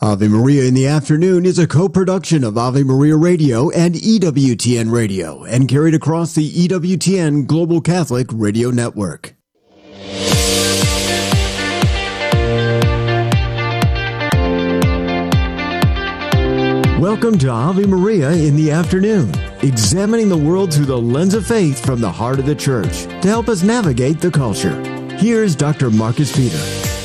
Ave Maria in the Afternoon is a co-production of Ave Maria Radio and EWTN Radio and carried across the EWTN Global Catholic Radio Network. Welcome to Ave Maria in the Afternoon, examining the world through the lens of faith from the heart of the Church to help us navigate the culture. Here's Dr. Marcus Peter.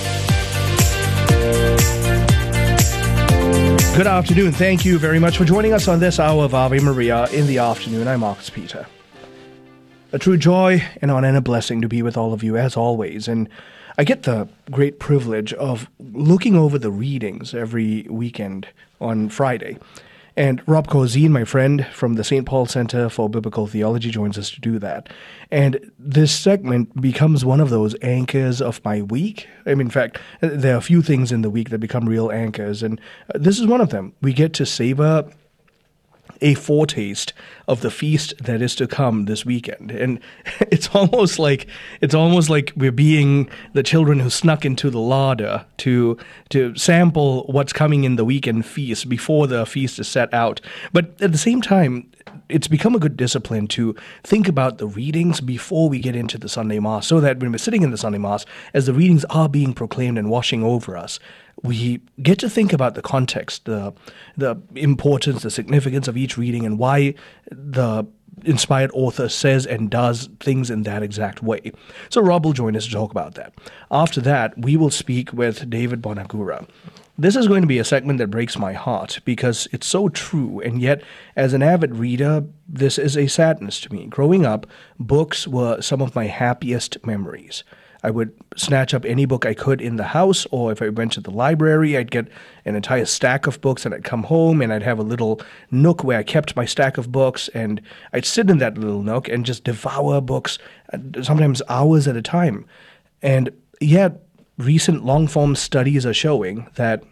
Good afternoon. Thank you very much for joining us on this hour of Ave Maria in the Afternoon. I'm Marcus Peter. A true joy and honor and a blessing to be with all of you as always. And I get the great privilege of looking over the readings every weekend on Friday. And Rob Corzine, my friend from the St. Paul Center for Biblical Theology, joins us to do that. And this segment becomes one of those anchors of my week. I mean, in fact, there are a few things in the week that become real anchors, and this is one of them. We get to savor a foretaste of the feast that is to come this weekend. And it's almost like we're being the children who snuck into the larder to sample what's coming in the weekend feast before the feast is set out. But at the same time, it's become a good discipline to think about the readings before we get into the Sunday Mass, so that when we're sitting in the Sunday Mass, as the readings are being proclaimed and washing over us, we get to think about the context, the importance, the significance of each reading, and why the inspired author says and does things in that exact way. So Rob will join us to talk about that. After that, we will speak with David Bonagura. This is going to be a segment that breaks my heart because it's so true, and yet, as an avid reader, this is a sadness to me. Growing up, books were some of my happiest memories. I would snatch up any book I could in the house, or if I went to the library, I'd get an entire stack of books, and I'd come home, and I'd have a little nook where I kept my stack of books, and I'd sit in that little nook and just devour books, sometimes hours at a time. And yet, recent long-form studies are showing that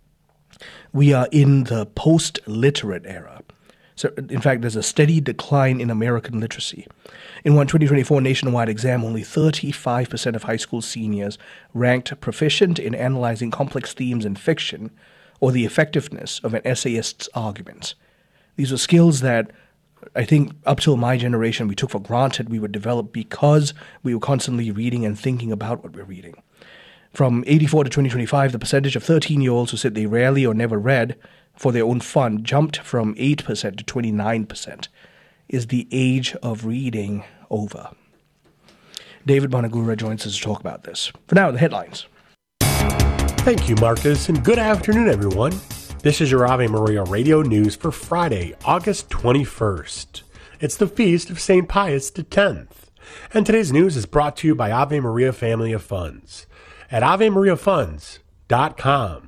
we are in the post-literate era. So, in fact, there's a steady decline in American literacy. In one 2024 nationwide exam, only 35% of high school seniors ranked proficient in analyzing complex themes in fiction or the effectiveness of an essayist's arguments. These were skills that I think up till my generation we took for granted we would develop because we were constantly reading and thinking about what we're reading. From 84 to 2025, the percentage of 13-year-olds who said they rarely or never read for their own fun jumped from 8% to 29%. Is the age of reading over? David Bonagura joins us to talk about this. For now, the headlines. Thank you, Marcus, and good afternoon, everyone. This is your Ave Maria Radio News for Friday, August 21st. It's the feast of St. Pius X, and today's news is brought to you by Ave Maria Family of Funds at AveMariaFunds.com.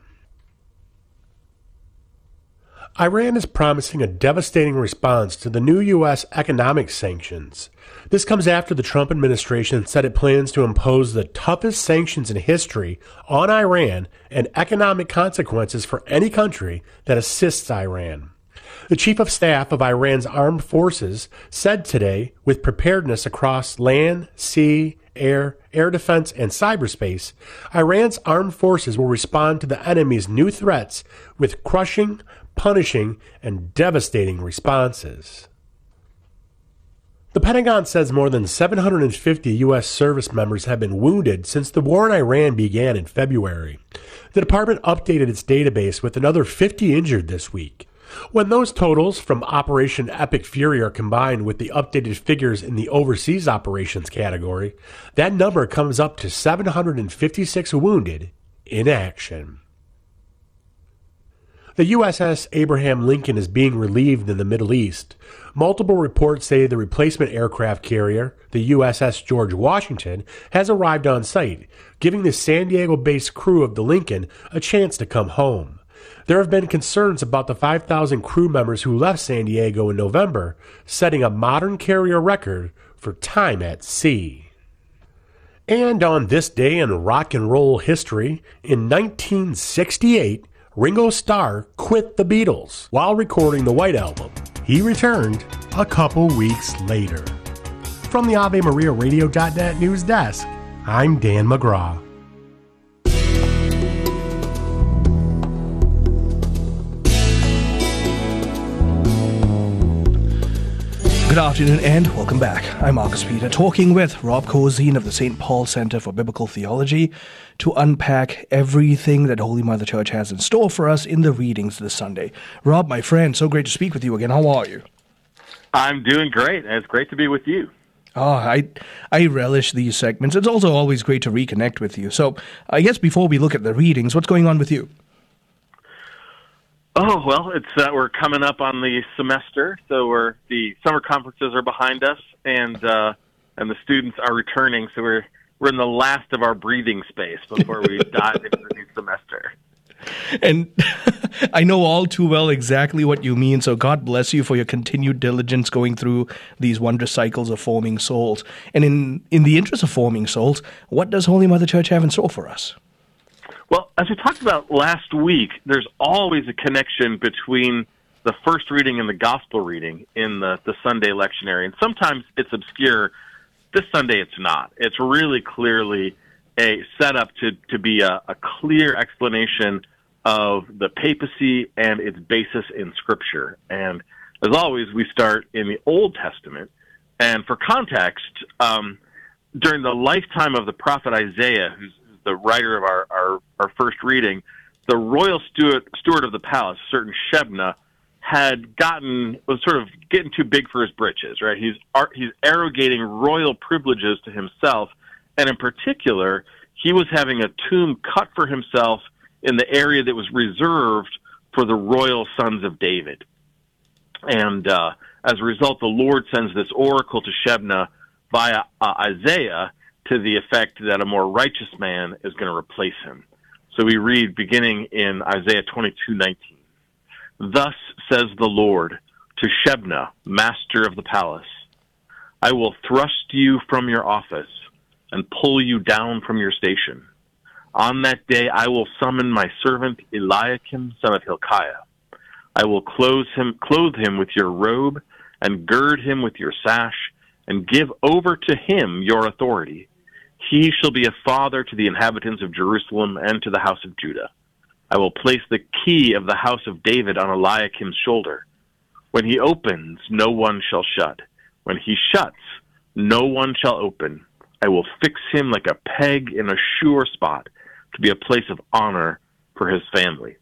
Iran is promising a devastating response to the new U.S. economic sanctions. This comes after the Trump administration said it plans to impose the toughest sanctions in history on Iran and economic consequences for any country that assists Iran. The chief of staff of Iran's armed forces said today, with preparedness across land, sea, air defense, and cyberspace, Iran's armed forces will respond to the enemy's new threats with crushing, punishing, and devastating responses. The Pentagon says more than 750 U.S. service members have been wounded since the war in Iran began in February. The department updated its database with another 50 injured this week. When those totals from Operation Epic Fury are combined with the updated figures in the overseas operations category, that number comes up to 756 wounded in action. The USS Abraham Lincoln is being relieved in the Middle East. Multiple reports say the replacement aircraft carrier, the USS George Washington, has arrived on site, giving the San Diego-based crew of the Lincoln a chance to come home. There have been concerns about the 5,000 crew members who left San Diego in November, setting a modern carrier record for time at sea. And on this day in rock and roll history, in 1968, Ringo Starr quit the Beatles while recording the White Album. He returned a couple weeks later. From the AveMariaRadio.net news desk, I'm Dan McGraw. Good afternoon and welcome back. I'm Marcus Peter, talking with Rob Cozine of the St. Paul Center for Biblical Theology to unpack everything that Holy Mother Church has in store for us in the readings this Sunday. Rob, my friend, so great to speak with you again. How are you? I'm doing great, and it's great to be with you. Oh, I relish these segments. It's also always great to reconnect with you. So I guess before we look at the readings, what's going on with you? Oh, well, it's we're coming up on the semester, so the summer conferences are behind us, and the students are returning, so we're in the last of our breathing space before we dive into the new semester. And I know all too well exactly what you mean, so God bless you for your continued diligence going through these wondrous cycles of forming souls. And in the interest of forming souls, what does Holy Mother Church have in store for us? Well, as we talked about last week, there's always a connection between the first reading and the gospel reading in the Sunday lectionary. And sometimes it's obscure. This Sunday it's not. It's really clearly a setup to be a clear explanation of the papacy and its basis in Scripture. And as always, we start in the Old Testament. And for context, during the lifetime of the prophet Isaiah, who's the writer of our first reading, the royal steward of the palace, certain Shebna, was sort of getting too big for his britches, right? He's arrogating royal privileges to himself, and in particular, he was having a tomb cut for himself in the area that was reserved for the royal sons of David. And as a result, the Lord sends this oracle to Shebna via Isaiah to the effect that a more righteous man is going to replace him. So we read beginning in Isaiah 22:19. Thus says the Lord to Shebna, master of the palace, I will thrust you from your office and pull you down from your station. On that day I will summon my servant Eliakim, son of Hilkiah. I will clothe him with your robe and gird him with your sash and give over to him your authority. He shall be a father to the inhabitants of Jerusalem and to the house of Judah. I will place the key of the house of David on Eliakim's shoulder. When he opens, no one shall shut. When he shuts, no one shall open. I will fix him like a peg in a sure spot to be a place of honor for his family.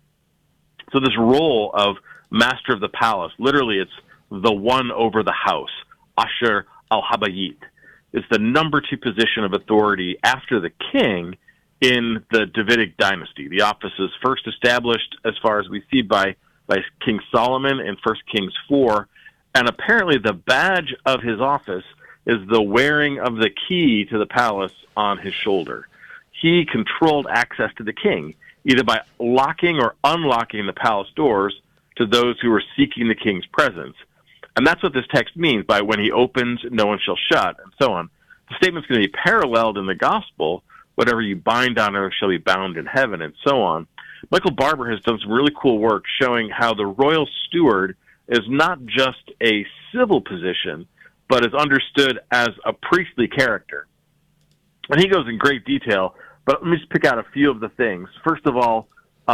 So this role of master of the palace, literally it's the one over the house, Asher al-Habayit, is the number 2 position of authority after the king in the Davidic dynasty. The office is first established, as far as we see, by King Solomon in 1 Kings 4, and apparently the badge of his office is the wearing of the key to the palace on his shoulder. He controlled access to the king, either by locking or unlocking the palace doors to those who were seeking the king's presence. And that's what this text means by when he opens, no one shall shut, and so on. The statement's going to be paralleled in the gospel, whatever you bind on earth shall be bound in heaven, and so on. Michael Barber has done some really cool work showing how the royal steward is not just a civil position, but is understood as a priestly character. And he goes in great detail, but let me just pick out a few of the things. First of all,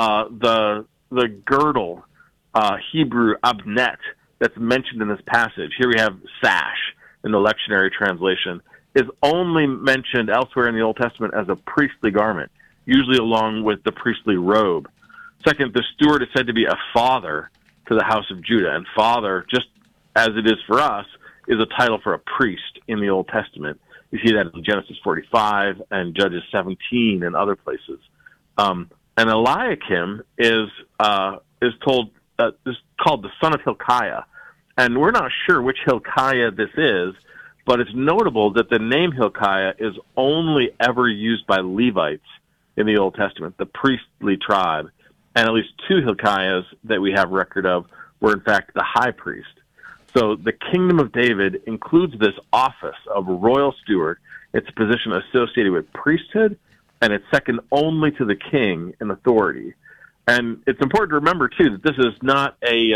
the girdle, Hebrew abnet, that's mentioned in this passage. Here we have sash in the lectionary translation, is only mentioned elsewhere in the Old Testament as a priestly garment, usually along with the priestly robe. Second, the steward is said to be a father to the house of Judah, and father, just as it is for us, is a title for a priest in the Old Testament. You see that in Genesis 45 and Judges 17 and other places. And Eliakim is called the son of Hilkiah. And we're not sure which Hilkiah this is, but it's notable that the name Hilkiah is only ever used by Levites in the Old Testament, the priestly tribe. And at least 2 Hilkiahs that we have record of were, in fact, the high priest. So the kingdom of David includes this office of royal steward. It's a position associated with priesthood, and it's second only to the king in authority. And it's important to remember, too, that this is not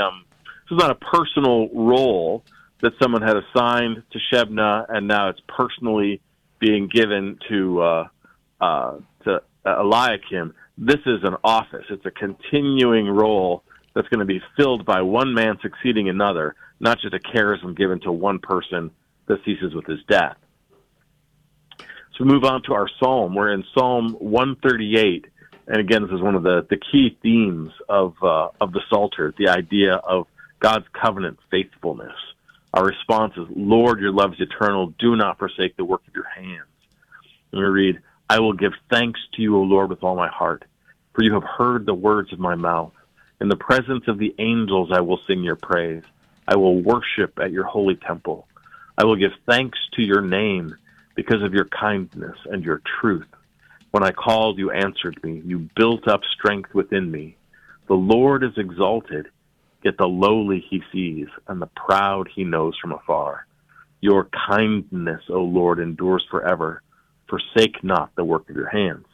a personal role that someone had assigned to Shebna, and now it's personally being given to Eliakim. This is an office. It's a continuing role that's going to be filled by one man succeeding another, not just a charism given to one person that ceases with his death. So we move on to our psalm. We're in Psalm 138, and again, this is one of the key themes of the Psalter, the idea of God's covenant faithfulness. Our response is, Lord, your love is eternal. Do not forsake the work of your hands. And we read, I will give thanks to you, O Lord, with all my heart, for you have heard the words of my mouth. In the presence of the angels I will sing your praise. I will worship at your holy temple. I will give thanks to your name because of your kindness and your truth. When I called, you answered me. You built up strength within me. The Lord is exalted, yet the lowly he sees, and the proud he knows from afar. Your kindness, O Lord, endures forever. Forsake not the work of your hands.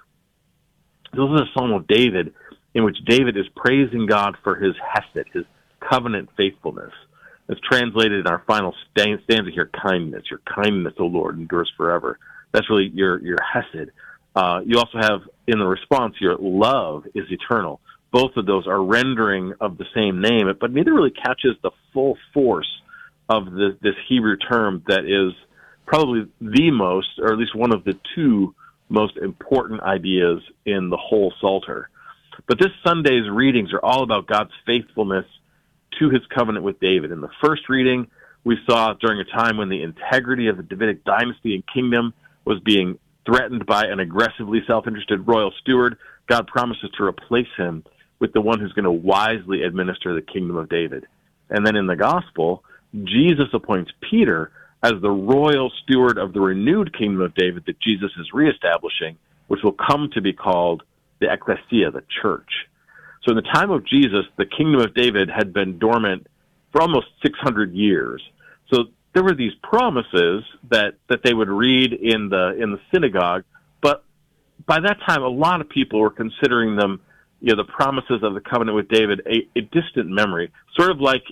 This is a psalm of David in which David is praising God for his hesed, his covenant faithfulness. It's translated in our final stanza here, kindness. Your kindness, O Lord, endures forever. That's really your hesed. You also have, in the response, your love is eternal. Both of those are rendering of the same name, but neither really catches the full force of this Hebrew term that is probably the most, or at least one of the two most important ideas in the whole Psalter. But this Sunday's readings are all about God's faithfulness to his covenant with David. In the first reading, we saw during a time when the integrity of the Davidic dynasty and kingdom was being threatened by an aggressively self-interested royal steward, God promises to replace him with the one who's going to wisely administer the kingdom of David. And then in the gospel, Jesus appoints Peter as the royal steward of the renewed kingdom of David that Jesus is reestablishing, which will come to be called the ecclesia, the church. So in the time of Jesus, the kingdom of David had been dormant for almost 600 years. So there were these promises that they would read in the synagogue, but by that time, a lot of people were considering them, the promises of the covenant with David, a distant memory, sort of like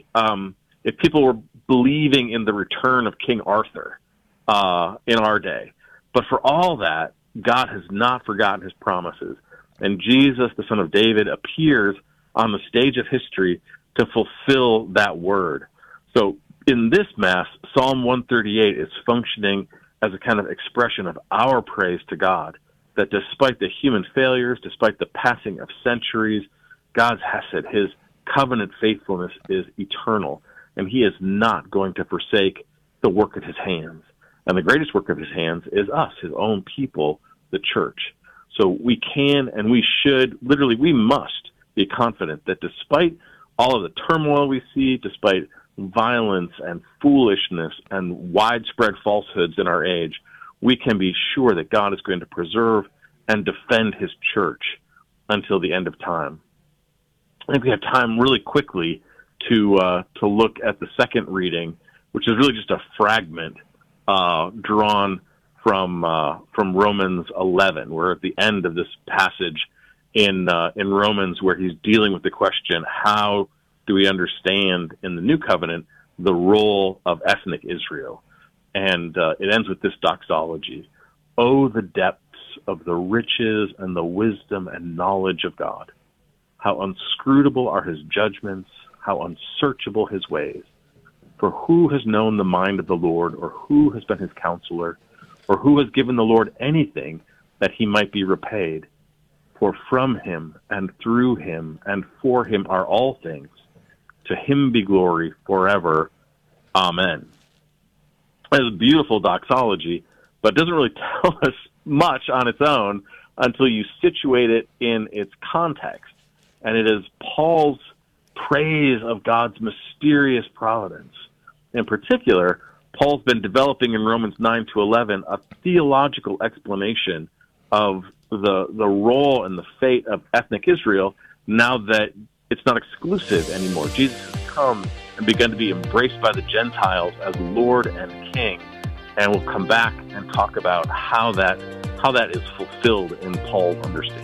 if people were believing in the return of King Arthur in our day. But for all that, God has not forgotten his promises. And Jesus, the son of David, appears on the stage of history to fulfill that word. So in this Mass, Psalm 138 is functioning as a kind of expression of our praise to God, that despite the human failures, despite the passing of centuries, God's hesed, his covenant faithfulness is eternal, and he is not going to forsake the work of his hands. And the greatest work of his hands is us, his own people, the church. So we can and we should, literally we must be confident that despite all of the turmoil we see, despite violence and foolishness and widespread falsehoods in our age, we can be sure that God is going to preserve and defend his church until the end of time. I think we have time really quickly to look at the second reading, which is really just a fragment drawn from Romans 11. We're at the end of this passage in Romans where he's dealing with the question, how do we understand in the New Covenant the role of ethnic Israel? And it ends with this doxology. Oh, the depths of the riches and the wisdom and knowledge of God. How inscrutable are his judgments, how unsearchable his ways. For who has known the mind of the Lord, or who has been his counselor, or who has given the Lord anything that he might be repaid? For from him and through him and for him are all things. To him be glory forever. Amen. It's a beautiful doxology, but it doesn't really tell us much on its own until you situate it in its context. And it is Paul's praise of God's mysterious providence. In particular, Paul's been developing in Romans 9 to 11 a theological explanation of the role and the fate of ethnic Israel now that it's not exclusive anymore. Jesus has come and begun to be embraced by the Gentiles as Lord and King, and we'll come back and talk about how that is fulfilled in Paul's understanding.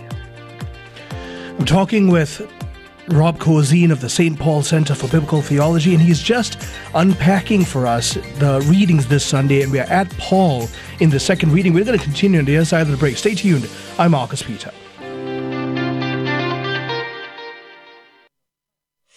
I'm talking with Rob Corzine of the St. Paul Center for Biblical Theology, and he's just unpacking for us the readings this Sunday, and we're at Paul in the second reading. We're going to continue on the other side of the break. Stay tuned. I'm Marcus Peter.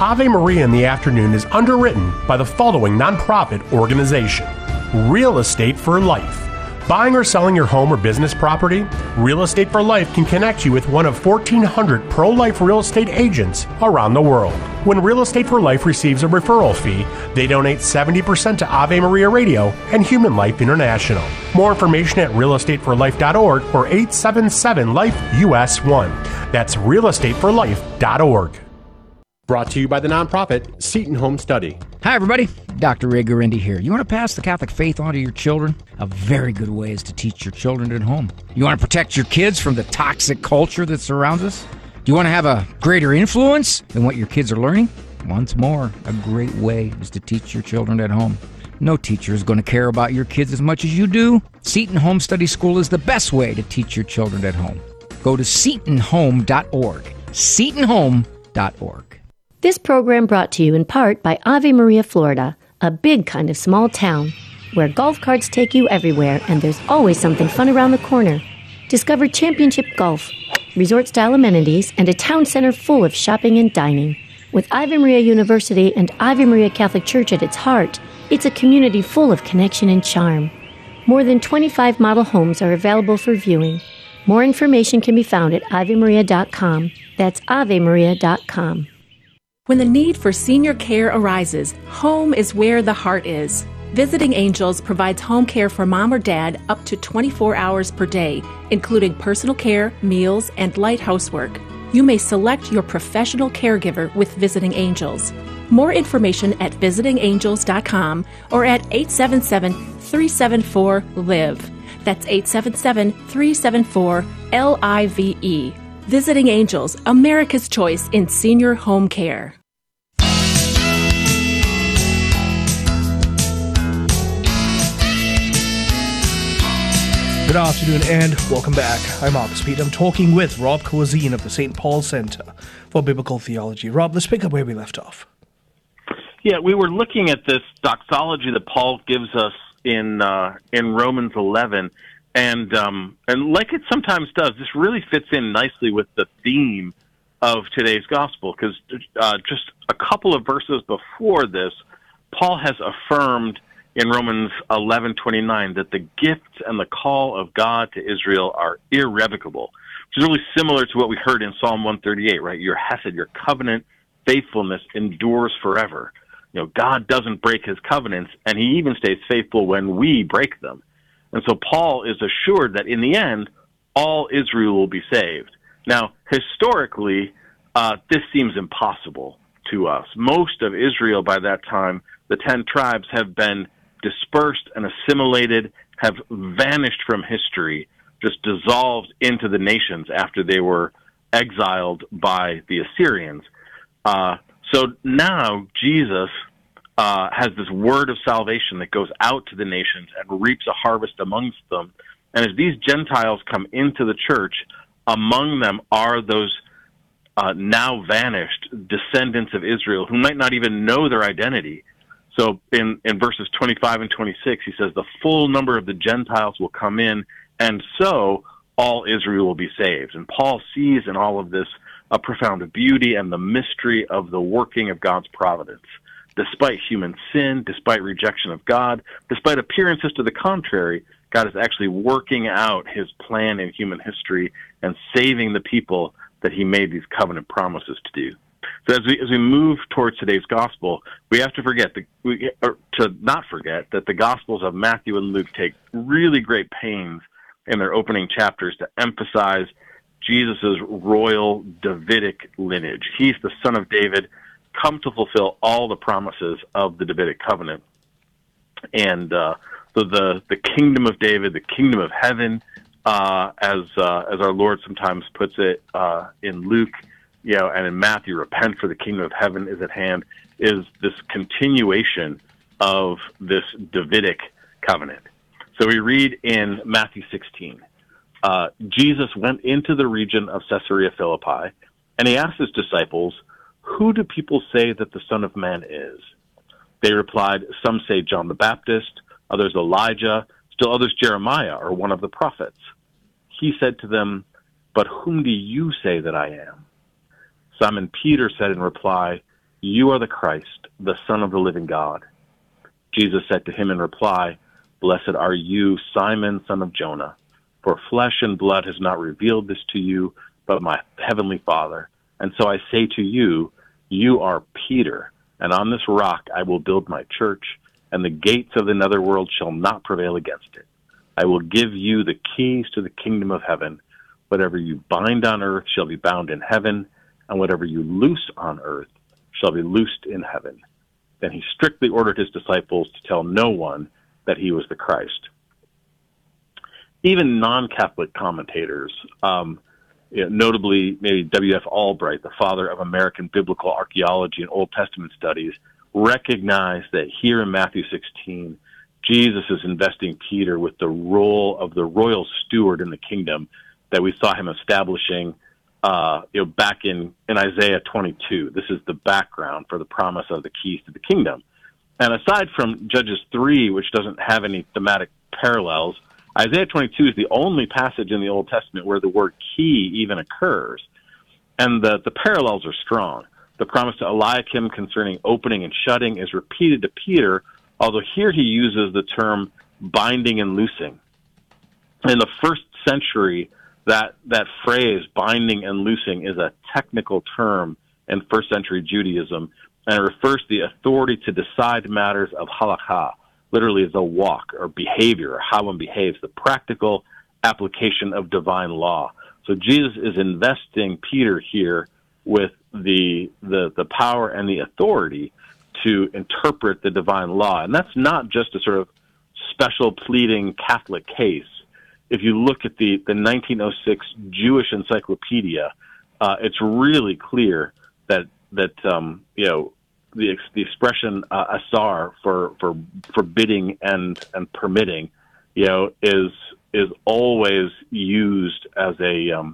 Ave Maria in the Afternoon is underwritten by the following nonprofit organization: Real Estate for Life. Buying or selling your home or business property? Real Estate for Life can connect you with one of 1,400 pro-life real estate agents around the world. When Real Estate for Life receives a referral fee, they donate 70% to Ave Maria Radio and Human Life International. More information at realestateforlife.org or 877-LIFE-US1. That's realestateforlife.org. Brought to you by the nonprofit Seton Home Study. Hi, everybody. Dr. Ray Guarendi here. You want to pass the Catholic faith on to your children? A very good way is to teach your children at home. You want to protect your kids from the toxic culture that surrounds us? Do you want to have a greater influence than what your kids are learning? Once more, a great way is to teach your children at home. No teacher is going to care about your kids as much as you do. Seton Home Study School is the best way to teach your children at home. Go to setonhome.org. setonhome.org. This program brought to you in part by Ave Maria, Florida, a big kind of small town where golf carts take you everywhere and there's always something fun around the corner. Discover championship golf, resort-style amenities, and a town center full of shopping and dining. With Ave Maria University and Ave Maria Catholic Church at its heart, it's a community full of connection and charm. More than 25 model homes are available for viewing. More information can be found at avemaria.com. That's avemaria.com. When the need for senior care arises, home is where the heart is. Visiting Angels provides home care for mom or dad up to 24 hours per day, including personal care, meals, and light housework. You may select your professional caregiver with Visiting Angels. More information at visitingangels.com or at 877-374-LIVE. That's 877-374-LIVE. Visiting Angels, America's choice in senior home care. Good afternoon and welcome back. I'm Marcus Pete. I'm talking with Rob Kawazine of the St. Paul Center for Biblical Theology. Rob, let's pick up where we left off. Yeah, we were looking at this doxology that Paul gives us in Romans 11. And like it sometimes does, this really fits in nicely with the theme of today's gospel, because just a couple of verses before this, Paul has affirmed in Romans 11:29 that the gift and the call of God to Israel are irrevocable, which is really similar to what we heard in Psalm 138, right? Your hesed, your covenant faithfulness endures forever. You know, God doesn't break his covenants, and he even stays faithful when we break them. And so Paul is assured that in the end, all Israel will be saved. Now, historically, this seems impossible to us. Most of Israel by that time, the 10 tribes, have been dispersed and assimilated, have vanished from history, just dissolved into the nations after they were exiled by the Assyrians. So now Jesus has this word of salvation that goes out to the nations and reaps a harvest amongst them. And as these Gentiles come into the church, among them are those now vanished descendants of Israel who might not even know their identity. So in verses 25 and 26, he says, the full number of the Gentiles will come in, and so all Israel will be saved. And Paul sees in all of this a profound beauty and the mystery of the working of God's providence. Despite human sin, despite rejection of God, despite appearances to the contrary, God is actually working out his plan in human history and saving the people that he made these covenant promises to do. So as we move towards today's gospel, we have to not forget that the gospels of Matthew and Luke take really great pains in their opening chapters to emphasize Jesus' royal Davidic lineage. He's the son of David, come to fulfill all the promises of the Davidic covenant. And so the kingdom of David, the kingdom of heaven, as our Lord sometimes puts it in Luke, and in Matthew, repent for the kingdom of heaven is at hand, is this continuation of this Davidic covenant. So we read in Matthew 16, Jesus went into the region of Caesarea Philippi, and he asked his disciples, "Who do people say that the Son of Man is?" They replied, "Some say John the Baptist, others Elijah, still others Jeremiah or one of the prophets." He said to them, "But whom do you say that I am?" Simon Peter said in reply, "You are the Christ, the Son of the living God." Jesus said to him in reply, "Blessed are you, Simon, son of Jonah, for flesh and blood has not revealed this to you, but my heavenly Father. And so I say to you, you are Peter, and on this rock I will build my church, and the gates of the netherworld shall not prevail against it. I will give you the keys to the kingdom of heaven. Whatever you bind on earth shall be bound in heaven, and whatever you loose on earth shall be loosed in heaven." Then he strictly ordered his disciples to tell no one that he was the Christ. Even non-Catholic commentators, notably maybe W.F. Albright, the father of American biblical archaeology and Old Testament studies, recognize that here in Matthew 16, Jesus is investing Peter with the role of the royal steward in the kingdom that we saw him establishing back in Isaiah 22. This is the background for the promise of the keys to the kingdom. And aside from Judges 3, which doesn't have any thematic parallels, Isaiah 22 is the only passage in the Old Testament where the word key even occurs. And the parallels are strong. The promise to Eliakim concerning opening and shutting is repeated to Peter, although here he uses the term binding and loosing. In the first century, that phrase, binding and loosing, is a technical term in first century Judaism, and it refers to the authority to decide matters of halakha, literally the walk or behavior, or how one behaves, the practical application of divine law. So Jesus is investing Peter here with the power and the authority to interpret the divine law. And that's not just a sort of special pleading Catholic case. If you look at the 1906 Jewish Encyclopedia, it's really clear that the expression asar for forbidding and permitting, is always used as the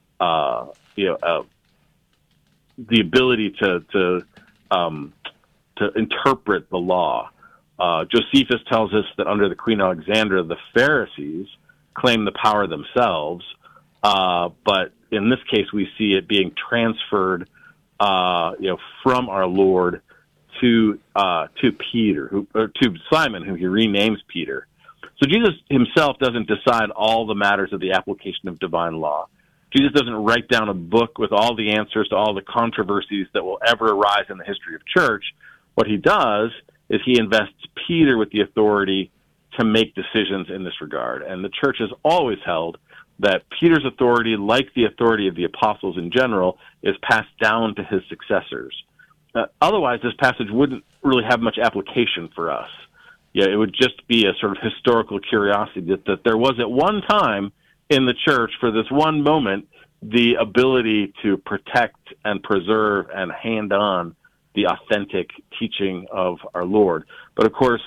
ability to interpret the law. Josephus tells us that under the Queen Alexandra, the Pharisees claim the power themselves, but in this case, we see it being transferred, from our Lord to Peter, to Simon, who he renames Peter. So Jesus himself doesn't decide all the matters of the application of divine law. Jesus doesn't write down a book with all the answers to all the controversies that will ever arise in the history of church. What he does is he invests Peter with the authority to make decisions in this regard. And the church has always held that Peter's authority, like the authority of the apostles in general, is passed down to his successors. Otherwise, this passage wouldn't really have much application for us. Yeah, it would just be a sort of historical curiosity that there was at one time in the church, for this one moment, the ability to protect and preserve and hand on the authentic teaching of our Lord. But of course,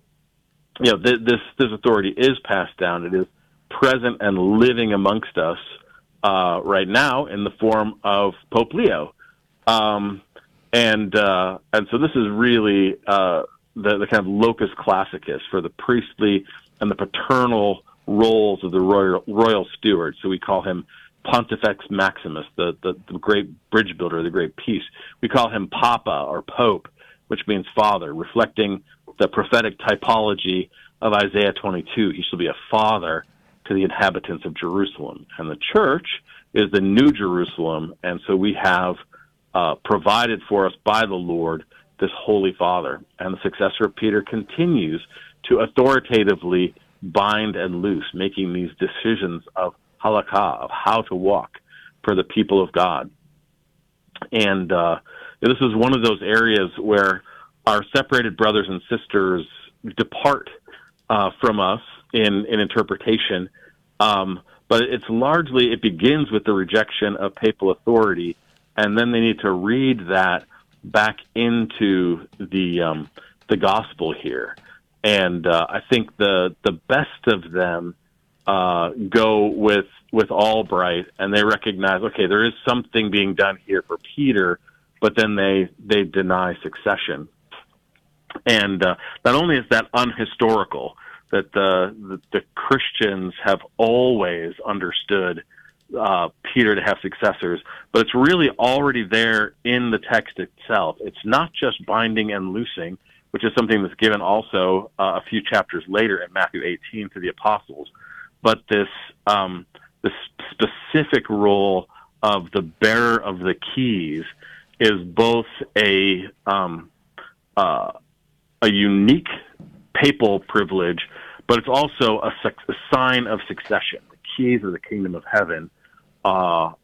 this authority is passed down. It is present and living amongst us right now in the form of Pope Leo, and so this is really the kind of locus classicus for the priestly and the paternal roles of the royal steward. So we call him Pontifex Maximus, the great bridge builder, the great peace. We call him Papa or Pope, which means father, reflecting the prophetic typology of Isaiah 22. He shall be a father to the inhabitants of Jerusalem. And the church is the new Jerusalem, and so we have provided for us by the Lord this Holy Father. And the successor of Peter continues to authoritatively bind and loose, making these decisions of halakha, of how to walk for the people of God. And this is one of those areas where our separated brothers and sisters depart from us in interpretation, but it begins with the rejection of papal authority, and then they need to read that back into the gospel here. And I think the best of them go with Albright, and they recognize, okay, there is something being done here for Peter, but then they deny succession. And not only is that unhistorical, that the Christians have always understood Peter to have successors, but it's really already there in the text itself. It's not just binding and loosing, which is something that's given also a few chapters later in Matthew 18 to the apostles, but this specific role of the bearer of the keys is both a unique papal privilege, but it's also a sign of succession. The keys of the kingdom of heaven are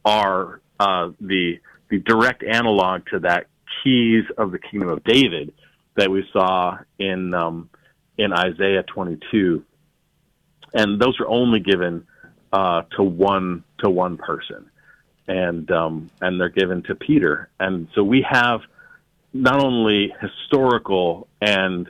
the direct analog to that keys of the kingdom of David that we saw in Isaiah 22, and those are only given to one person, and they're given to Peter. And so we have not only historical and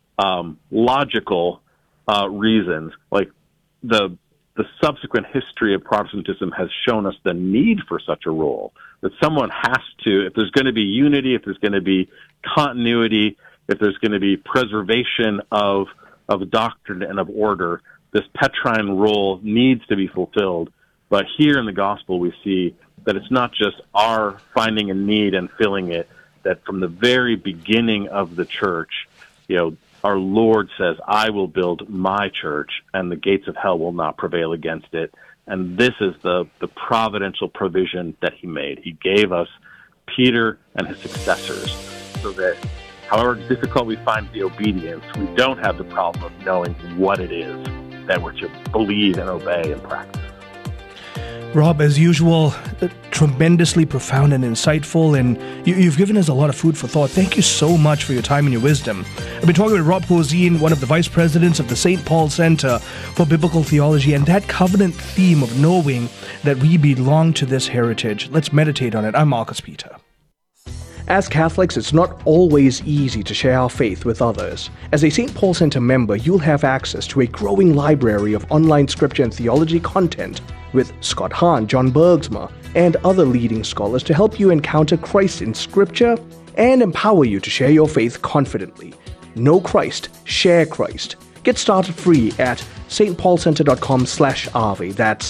logical reasons, like the subsequent history of Protestantism has shown us the need for such a role, that someone has to, if there's going to be unity, if there's going to be continuity, if there's going to be preservation of doctrine and of order, this Petrine role needs to be fulfilled. But here in the gospel, we see that it's not just our finding a need and filling it, that from the very beginning of the church, our Lord says, I will build my church, and the gates of hell will not prevail against it. And this is the providential provision that he made. He gave us Peter and his successors so that however difficult we find the obedience, we don't have the problem of knowing what it is that we're to believe and obey and practice. Rob, as usual, tremendously profound and insightful, and you've given us a lot of food for thought. Thank you so much for your time and your wisdom. I've been talking with Rob Posehn, one of the vice presidents of the St. Paul Center for Biblical Theology, and that covenant theme of knowing that we belong to this heritage. Let's meditate on it. I'm Marcus Peter. As Catholics, it's not always easy to share our faith with others. As a St. Paul Center member, you'll have access to a growing library of online scripture and theology content with Scott Hahn, John Bergsma, and other leading scholars to help you encounter Christ in Scripture and empower you to share your faith confidently. Know Christ, share Christ. Get started free at stpaulcenter.com/Ave. That's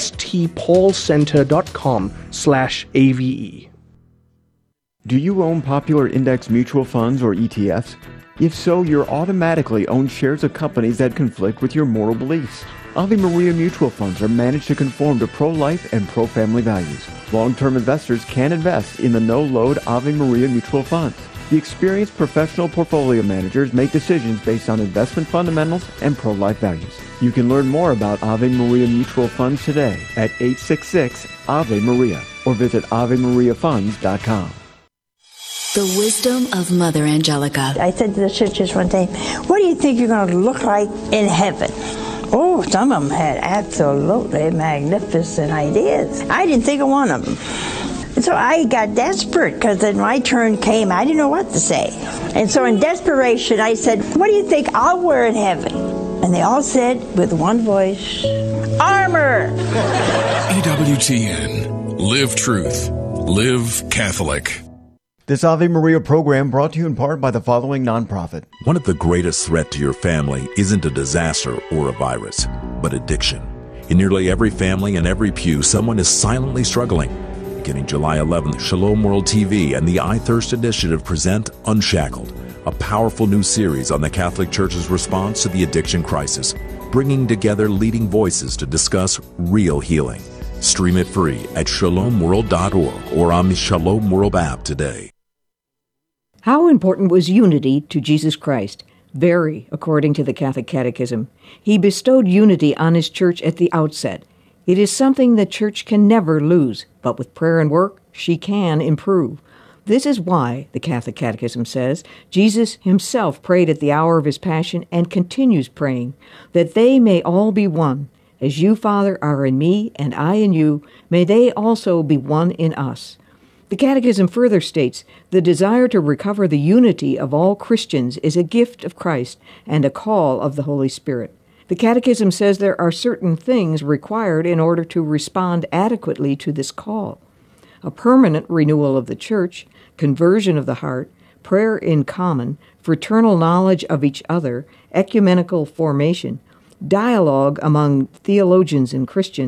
stpaulcenter.com/AVE. Do you own popular index mutual funds or ETFs? If so, you're automatically own shares of companies that conflict with your moral beliefs. Ave Maria mutual funds are managed to conform to pro-life and pro-family values. Long-term investors can invest in the no-load Ave Maria mutual funds. The experienced professional portfolio managers make decisions based on investment fundamentals and pro-life values. You can learn more about Ave Maria mutual funds today at 866-AVE-MARIA or visit AveMariaFunds.com. The wisdom of Mother Angelica. I said to the sisters one day, what do you think you're going to look like in heaven? Oh, some of them had absolutely magnificent ideas. I didn't think of one of them. And so I got desperate because then my turn came. I didn't know what to say. And so in desperation, I said, what do you think I'll wear in heaven? And they all said with one voice, armor! EWTN. Live truth. Live Catholic. This Ave Maria program brought to you in part by the following nonprofit. One of the greatest threats to your family isn't a disaster or a virus, but addiction. In nearly every family and every pew, someone is silently struggling. Beginning July 11th, Shalom World TV and the I Thirst Initiative present Unshackled, a powerful new series on the Catholic Church's response to the addiction crisis, bringing together leading voices to discuss real healing. Stream it free at shalomworld.org or on the Shalom World app today. How important was unity to Jesus Christ? Very, according to the Catholic Catechism. He bestowed unity on his church at the outset. It is something the church can never lose, but with prayer and work, she can improve. This is why, the Catholic Catechism says, Jesus himself prayed at the hour of his passion and continues praying, that they may all be one. As you, Father, are in me, and I in you, may they also be one in us. The Catechism further states, the desire to recover the unity of all Christians is a gift of Christ and a call of the Holy Spirit. The Catechism says there are certain things required in order to respond adequately to this call. A permanent renewal of the Church, conversion of the heart, prayer in common, fraternal knowledge of each other, ecumenical formation, dialogue among theologians and Christians,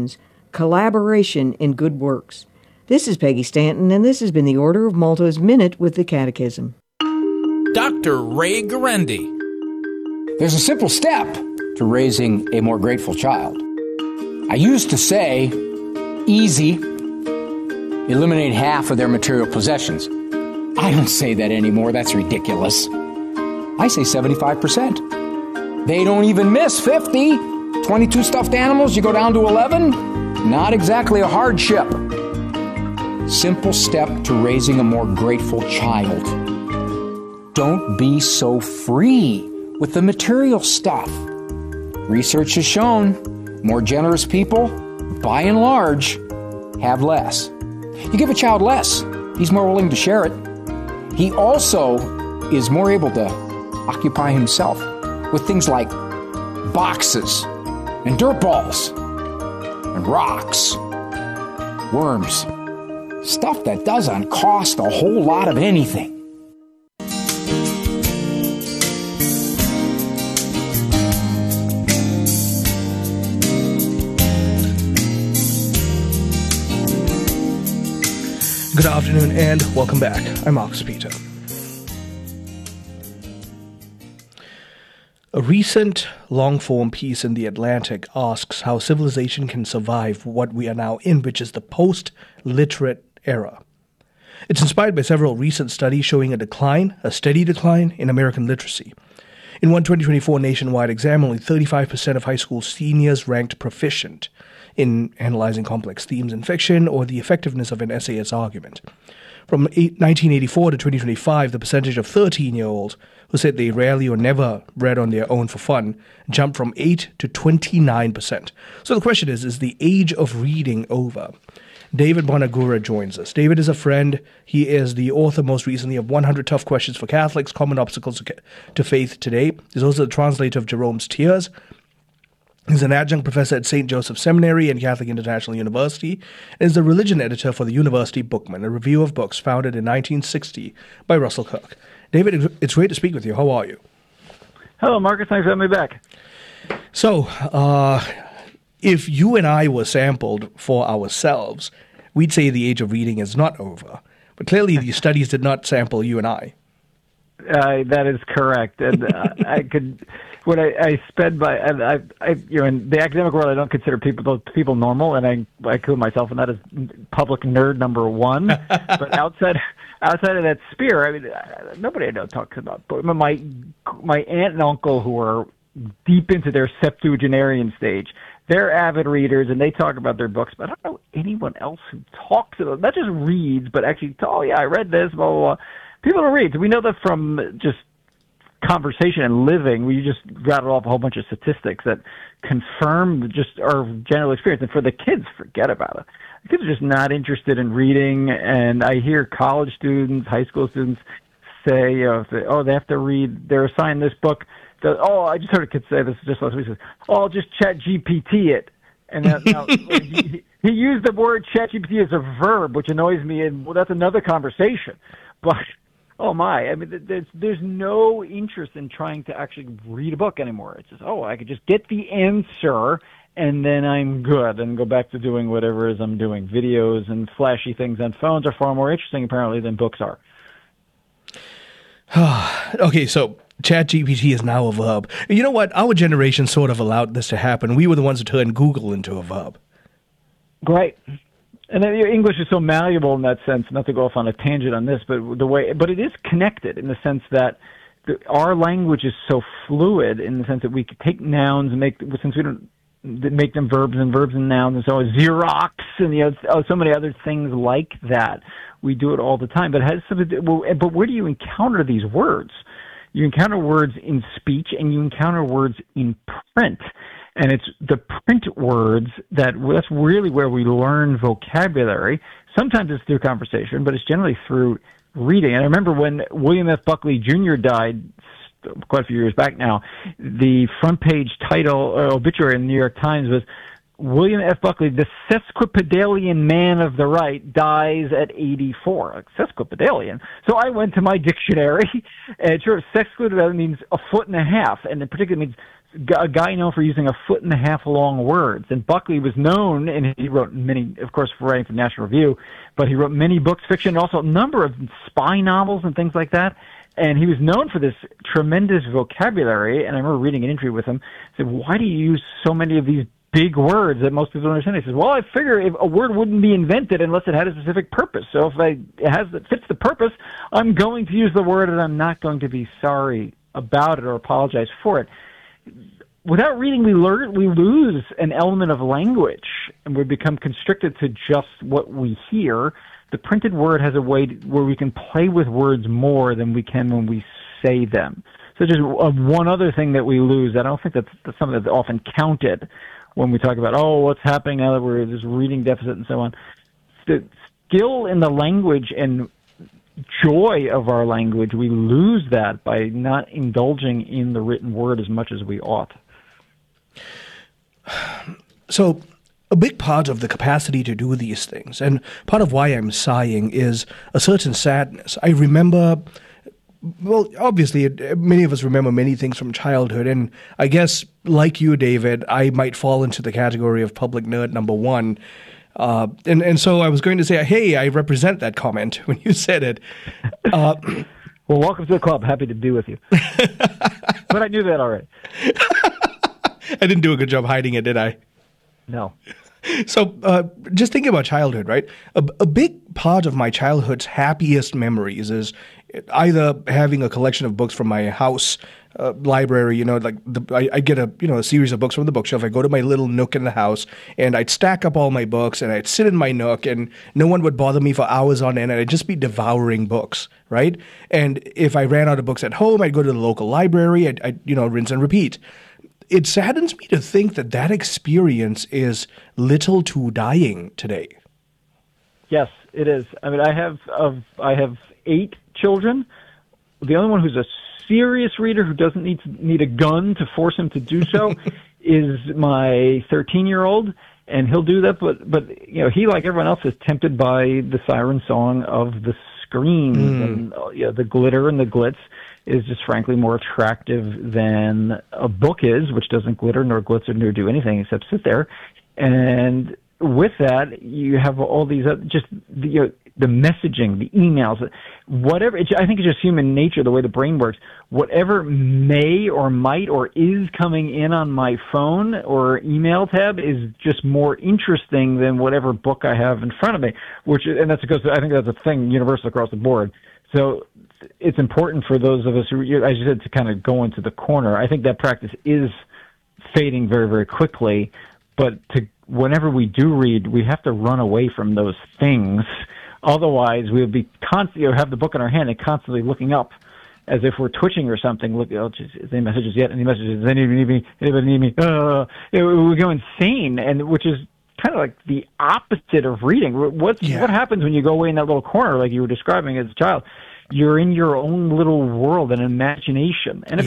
collaboration in good works. This is Peggy Stanton, and this has been the Order of Malta's Minute with the Catechism. Dr. Ray Guarendi. There's a simple step to raising a more grateful child. I used to say, easy, eliminate half of their material possessions. I don't say that anymore. That's ridiculous. I say 75%. They don't even miss 50. 22 stuffed animals, you go down to 11? Not exactly a hardship. Simple step to raising a more grateful child. Don't be so free with the material stuff. Research has shown more generous people, by and large, have less. You give a child less, he's more willing to share it. He also is more able to occupy himself with things like boxes and dirt balls and rocks, worms, stuff that doesn't cost a whole lot of anything. Good afternoon and welcome back. I'm Marcus Peter. A recent long-form piece in The Atlantic asks how civilization can survive what we are now in, which is the post-literate era. It's inspired by several recent studies showing a steady decline in American literacy. In one 2024 nationwide exam, only 35% of high school seniors ranked proficient in analyzing complex themes in fiction or the effectiveness of an essayist's argument. From 1984 to 2025, the percentage of 13-year-olds who said they rarely or never read on their own for fun jumped from 8 to 29%. So the question is the age of reading over? David Bonagura joins us. David is a friend. He is the author most recently of 100 Tough Questions for Catholics, Common Obstacles to Faith Today. He's also the translator of Jerome's Tears. He's an adjunct professor at St. Joseph Seminary and Catholic International University, and is the religion editor for the University Bookman, a review of books founded in 1960 by Russell Kirk. David, it's great to speak with you. How are you? Hello, Marcus. Thanks for having me back. So, if you and I were sampled for ourselves, we'd say the age of reading is not over. But clearly, these studies did not sample you and I. That is correct, and I could. What I spend by, and in the academic world, I don't consider people normal, and I include myself in that as public nerd number one. But outside of that sphere, I mean, nobody I know talks about. But my aunt and uncle, who are deep into their septuagenarian stage, they're avid readers, and they talk about their books. But I don't know anyone else who talks about, not just reads, but actually, oh yeah, I read this, blah blah blah. People don't read. We know that from just conversation and living. We just rattle off a whole bunch of statistics that confirm just our general experience. And for the kids, forget about it. The kids are just not interested in reading. And I hear college students, high school students say, they have to read. They're assigned this book. I just heard a kid say this just last week. He says, I'll just chat GPT it. And now he used the word chat GPT as a verb, which annoys me. And that's another conversation. But oh my! I mean, there's no interest in trying to actually read a book anymore. It's just, I could just get the answer and then I'm good and go back to doing whatever it is I'm doing. Videos and flashy things on phones are far more interesting apparently than books are. Okay, so ChatGPT is now a verb. You know what? Our generation sort of allowed this to happen. We were the ones who turned Google into a verb. Great. And then English is so malleable in that sense, not to go off on a tangent on this, but but it is connected in the sense that our language is so fluid in the sense that we could take nouns and since we don't make them verbs and nouns and so on, Xerox and so many other things like that. We do it all the time, but it has something to do, but where do you encounter these words? You encounter words in speech and you encounter words in print. And it's the print words that's really where we learn vocabulary. Sometimes it's through conversation, but it's generally through reading. And I remember when William F. Buckley Jr. died quite a few years back now, the front page title obituary in the New York Times was William F. Buckley, the sesquipedalian man of the right, dies at 84. Like, sesquipedalian. So I went to my dictionary, and sure, sesquipedalian means a foot and a half, and in particular means a guy known for using 1.5 foot long words. And Buckley was known, and he wrote many, of course, for writing for National Review, but he wrote many books, fiction, and also a number of spy novels and things like that. And he was known for this tremendous vocabulary. And I remember reading an interview with him. I said, why do you use so many of these big words that most people don't understand? He says, well, I figure if a word wouldn't be invented unless it had a specific purpose. So if it fits the purpose, I'm going to use the word, and I'm not going to be sorry about it or apologize for it. Without reading, we lose an element of language, and we become constricted to just what we hear. The printed word has a way where we can play with words more than we can when we say them. So just one other thing that we lose, I don't think that's something that's often counted when we talk about, what's happening now that we're this reading deficit and so on. The skill in the language and joy of our language, we lose that by not indulging in the written word as much as we ought. So a big part of the capacity to do these things, and part of why I'm sighing, is a certain sadness. I remember, well, obviously, many of us remember many things from childhood, and I guess, like you, David, I might fall into the category of public nerd number one. And so I was going to say, hey, I represent that comment when you said it. Well, welcome to the club. Happy to be with you. But I knew that already. I didn't do a good job hiding it, did I? No. So just thinking about childhood, right? A big part of my childhood's happiest memories is either having a collection of books from my house library, I get a series of books from the bookshelf. I go to my little nook in the house, and I'd stack up all my books, and I'd sit in my nook, and no one would bother me for hours on end, and I'd just be devouring books, right? And if I ran out of books at home, I'd go to the local library, I'd rinse and repeat. It saddens me to think that experience is little to dying today. Yes, it is. I mean, I have 8 children. The only one who's a serious reader who doesn't need a gun to force him to do so is my 13-year-old, and he'll do that. But he, like everyone else, is tempted by the siren song of the screens and the glitter and the glitz is just frankly more attractive than a book is, which doesn't glitter nor glitz nor do anything except sit there. And with that, you have all these the messaging, the emails, whatever. I think it's just human nature, the way the brain works. Whatever may or might or is coming in on my phone or email tab is just more interesting than whatever book I have in front of me. And that's because I think that's a thing universal across the board. So it's important for those of us who, as you said, to kind of go into the corner. I think that practice is fading very, very quickly. But whenever we do read, we have to run away from those things. Otherwise, we'll be constantly have the book in our hand and constantly looking up as if we're twitching or something. Look, any messages yet? Any messages? Does anybody need me? Anybody need me? We go insane, and which is kind of like the opposite of reading. What happens when you go away in that little corner, like you were describing as a child? You're in your own little world and imagination. And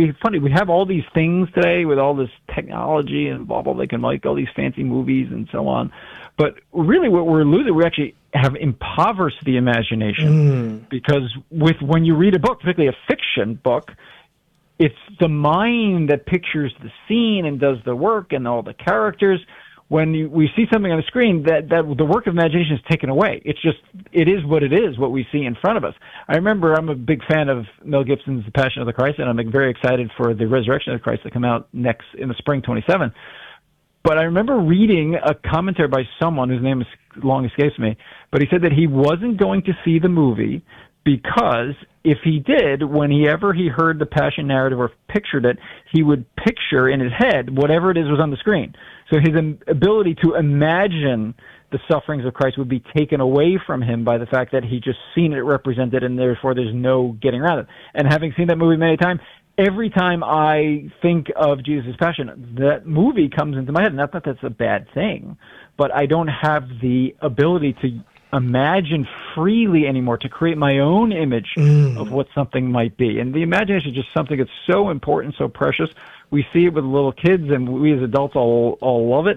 we have all these things today with all this technology and blah, blah, they can make all these fancy movies and so on. But really what we're losing, we actually have impoverished the imagination because when you read a book, particularly a fiction book, it's the mind that pictures the scene and does the work and all the characters. When we see something on the screen, that the work of imagination is taken away. It is what it is, what we see in front of us. I remember I'm a big fan of Mel Gibson's The Passion of the Christ, and I'm very excited for The Resurrection of the Christ to come out next in the spring 27. But I remember reading a commentary by someone whose name long escapes me, but he said that he wasn't going to see the movie because if he did, whenever he heard the Passion narrative or pictured it, he would picture in his head whatever it is was on the screen. So his ability to imagine the sufferings of Christ would be taken away from him by the fact that he just seen it represented, and therefore there's no getting around it. And having seen that movie many times, every time I think of Jesus' Passion, that movie comes into my head. Not that that's a bad thing, but I don't have the ability to imagine freely anymore, to create my own image of what something might be. And the imagination is just something that's so important, so precious. We see it with little kids, and we as adults all love it.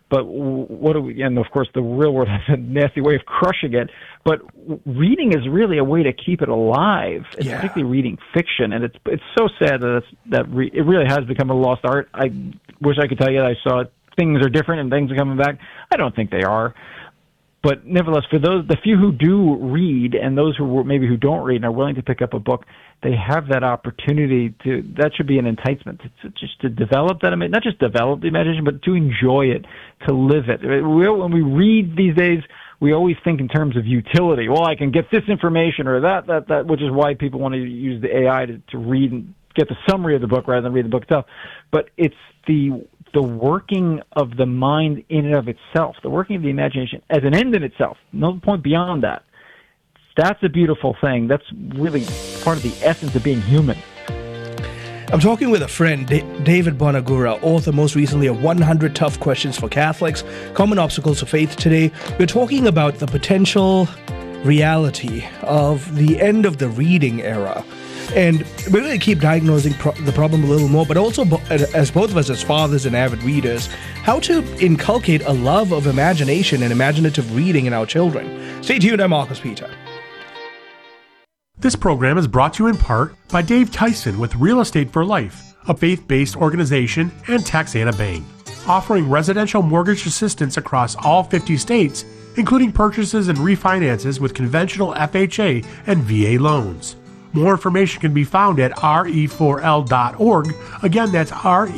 But what do we? And of course, the real world has a nasty way of crushing it. But reading is really a way to keep it alive, particularly reading fiction. And it's so sad that it really has become a lost art. I wish I could tell you that I saw things are different and things are coming back. I don't think they are. But nevertheless, for the few who do read and those who don't read and are willing to pick up a book, they have that opportunity that should be an enticement to develop that, not just develop the imagination, but to enjoy it, to live it. When we read these days, we always think in terms of utility. Well, I can get this information or that, which is why people want to use the AI to read and get the summary of the book rather than read the book itself. But it's the working of the mind in and of itself, the working of the imagination as an end in itself, no point beyond that. That's a beautiful thing. That's really part of the essence of being human. I'm talking with a friend, David Bonagura, author most recently of 100 Tough Questions for Catholics, Common Obstacles of Faith. Today, we're talking about the potential reality of the end of the reading era. And we're going to keep diagnosing the problem a little more, but also, as both of us as fathers and avid readers, how to inculcate a love of imagination and imaginative reading in our children. Stay tuned, I'm Marcus Peter. This program is brought to you in part by Dave Tyson with Real Estate for Life, a faith-based organization, and Texana Bank, offering residential mortgage assistance across all 50 states, including purchases and refinances with conventional FHA and VA loans. More information can be found at re4l.org. Again, that's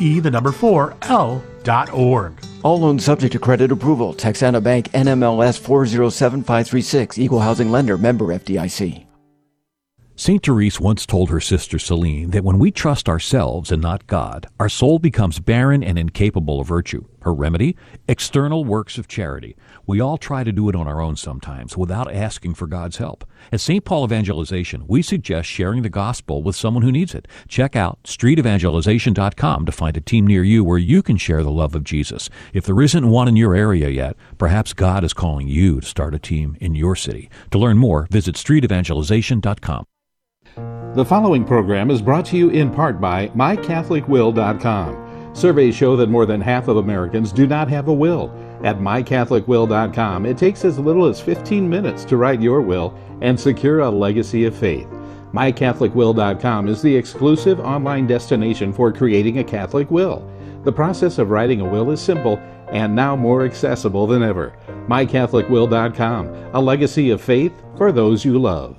re4l.org. All loans subject to credit approval. Texana Bank, NMLS 407536. Equal housing lender. Member FDIC. St. Therese once told her sister Celine that when we trust ourselves and not God, our soul becomes barren and incapable of virtue. Her remedy? External works of charity. We all try to do it on our own sometimes without asking for God's help. At St. Paul Evangelization, we suggest sharing the gospel with someone who needs it. Check out streetevangelization.com to find a team near you where you can share the love of Jesus. If there isn't one in your area yet, perhaps God is calling you to start a team in your city. To learn more, visit streetevangelization.com. The following program is brought to you in part by MyCatholicWill.com. Surveys show that more than half of Americans do not have a will. At MyCatholicWill.com, it takes as little as 15 minutes to write your will and secure a legacy of faith. MyCatholicWill.com is the exclusive online destination for creating a Catholic will. The process of writing a will is simple and now more accessible than ever. MyCatholicWill.com, a legacy of faith for those you love.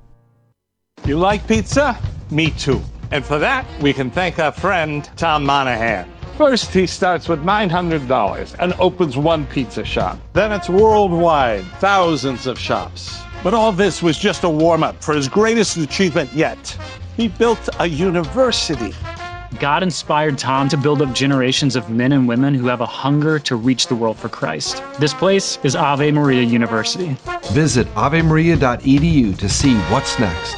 You like pizza? Me too. And for that, we can thank our friend, Tom Monahan. First, he starts with $900 and opens one pizza shop. Then it's worldwide, thousands of shops. But all this was just a warm-up for his greatest achievement yet. He built a university. God inspired Tom to build up generations of men and women who have a hunger to reach the world for Christ. This place is Ave Maria University. Visit avemaria.edu to see what's next.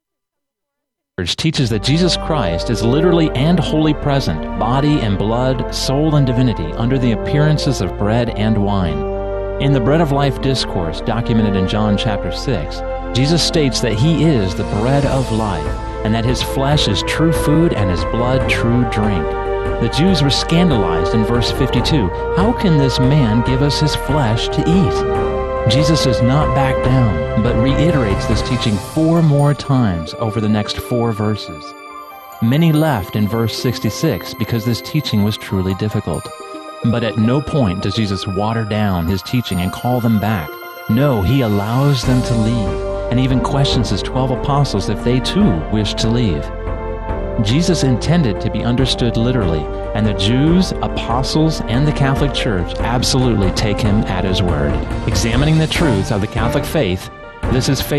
Teaches that Jesus Christ is literally and wholly present, body and blood, soul and divinity, under the appearances of bread and wine. In the Bread of Life discourse documented in John chapter 6, Jesus states that he is the bread of life, and that his flesh is true food and his blood true drink. The Jews were scandalized in verse 52. How can this man give us his flesh to eat? Jesus does not back down, but reiterates this teaching 4 more times over the next 4 verses. Many left in verse 66 because this teaching was truly difficult. But at no point does Jesus water down his teaching and call them back. No, he allows them to leave, and even questions his 12 apostles if they too wish to leave. Jesus intended to be understood literally, and the Jews, apostles, and the Catholic Church absolutely take him at his word. Examining the truths of the Catholic faith, this is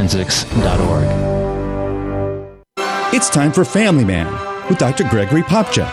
faithforensics.org. It's time for Family Man with Dr. Gregory Popcak.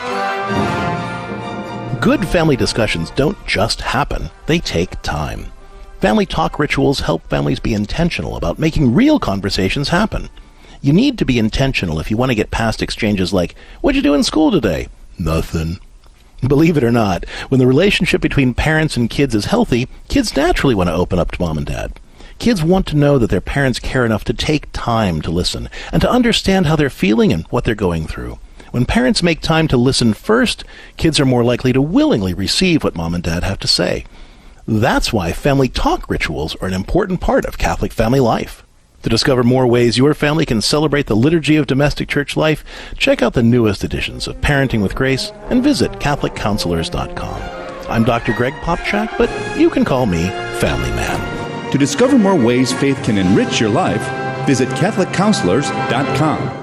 Good family discussions don't just happen, they take time. Family talk rituals help families be intentional about making real conversations happen. You need to be intentional if you want to get past exchanges like, "What'd you do in school today?" "Nothing." Believe it or not, when the relationship between parents and kids is healthy, kids naturally want to open up to mom and dad. Kids want to know that their parents care enough to take time to listen and to understand how they're feeling and what they're going through. When parents make time to listen first, kids are more likely to willingly receive what mom and dad have to say. That's why family talk rituals are an important part of Catholic family life. To discover more ways your family can celebrate the liturgy of domestic church life, check out the newest editions of Parenting with Grace and visit CatholicCounselors.com. I'm Dr. Greg Popchak, but you can call me Family Man. To discover more ways faith can enrich your life, visit CatholicCounselors.com.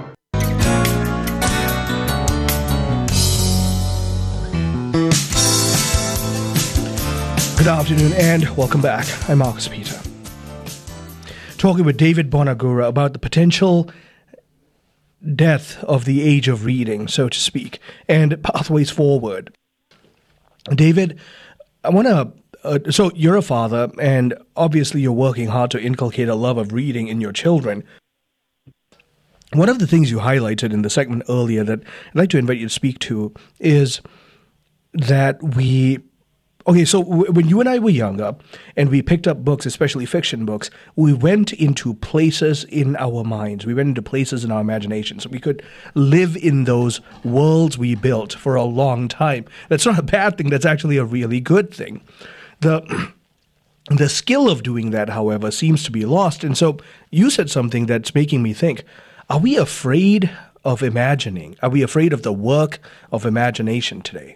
Good afternoon and welcome back. I'm Marcus Peter. Talking with David Bonagura about the potential death of the age of reading, so to speak, and pathways forward. David, I want to, so you're a father, and obviously you're working hard to inculcate a love of reading in your children. One of the things you highlighted in the segment earlier that I'd like to invite you to speak to is that so when you and I were younger and we picked up books, especially fiction books, we went into places in our minds. We went into places in our imaginations. We could live in those worlds we built for a long time. That's not a bad thing. That's actually a really good thing. The skill of doing that, however, seems to be lost. And so you said something that's making me think, are we afraid of imagining? Are we afraid of the work of imagination today?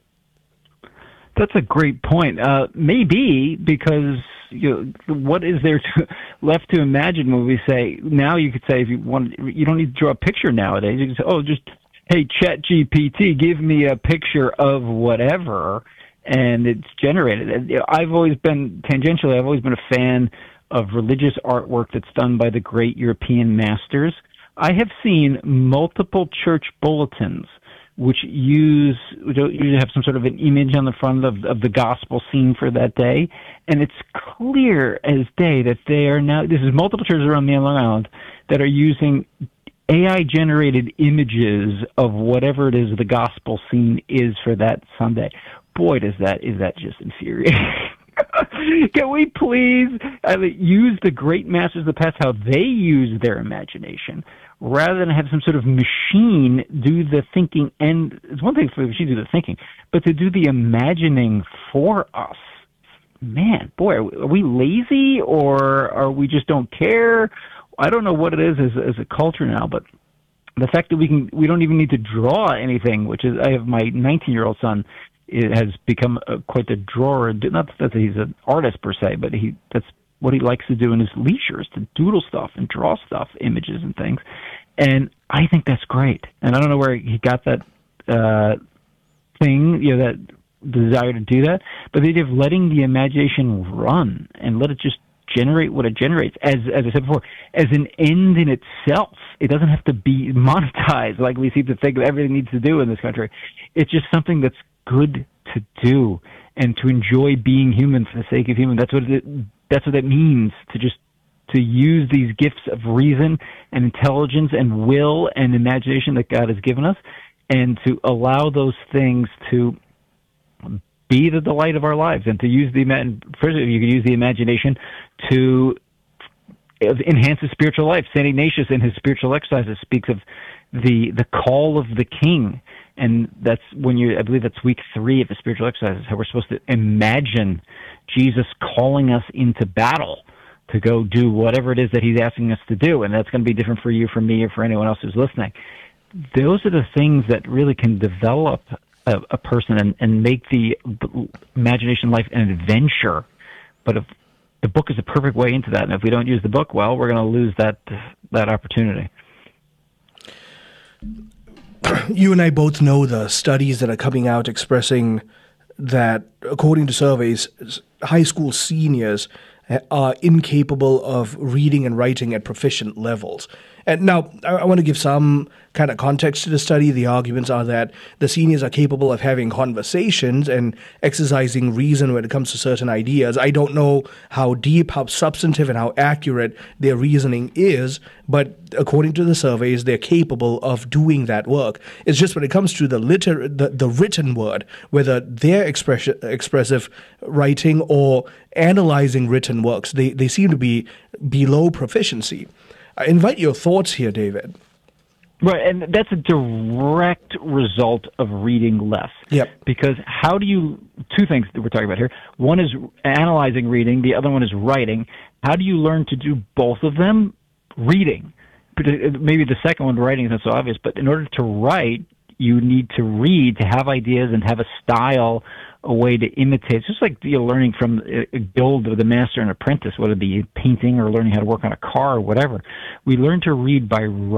That's a great point. Maybe because what is there left to imagine when we say now? You could say if you want, you don't need to draw a picture nowadays. You can say, hey, ChatGPT, give me a picture of whatever, and it's generated. I've always been a fan of religious artwork that's done by the great European masters. I have seen multiple church bulletins which usually have some sort of an image on the front of the gospel scene for that day. And it's clear as day that they are now, this is multiple churches around Long Island that are using AI-generated images of whatever it is the gospel scene is for that Sunday. Boy, is that just infuriating. Can we please use the great masters of the past, how they use their imagination, rather than have some sort of machine do the thinking? And it's one thing for the machine to do the thinking, but to do the imagining for us. Man, boy, are we lazy, or are we just don't care? I don't know what it is as a culture now, but the fact that we don't even need to draw anything, which is, I have my 19-year-old son, it has become quite the drawer. Not that he's an artist per se, but that's what he likes to do in his leisure, is to doodle stuff and draw stuff, images and things. And I think that's great. And I don't know where he got that thing, that desire to do that, but the idea of letting the imagination run and let it just generate what it generates, as I said before, as an end in itself. It doesn't have to be monetized like we seem to think everything needs to do in this country. It's just something that's good to do and to enjoy being human for the sake of human. That's what it means to use these gifts of reason and intelligence and will and imagination that God has given us, and to allow those things to be the delight of our lives, and to use first you can use the imagination to enhance the spiritual life. St. Ignatius in his spiritual exercises speaks of the call of the king. And that's I believe that's week 3 of the spiritual exercises, how we're supposed to imagine Jesus calling us into battle to go do whatever it is that he's asking us to do. And that's going to be different for you, for me, or for anyone else who's listening. Those are the things that really can develop a person and make the imagination life an adventure. But if the book is a perfect way into that, and if we don't use the book well, we're going to lose that opportunity. You and I both know the studies that are coming out expressing that, according to surveys, high school seniors are incapable of reading and writing at proficient levels. And now, I want to give some kind of context to the study. The arguments are that the seniors are capable of having conversations and exercising reason when it comes to certain ideas. I don't know how deep, how substantive, and how accurate their reasoning is, but according to the surveys, they're capable of doing that work. It's just when it comes to the written word, whether they're expressive writing or analyzing written works, they seem to be below proficiency. I invite your thoughts here, David. Right, and that's a direct result of reading less. Yep. Because two things that we're talking about here. One is analyzing reading, the other one is writing. How do you learn to do both of them? Reading. Maybe the second one, writing, is not so obvious, but in order to write, you need to read, to have ideas and have a style, a way to imitate. It's just like learning from a guild of the master and apprentice, whether it be painting or learning how to work on a car or whatever. We learn to write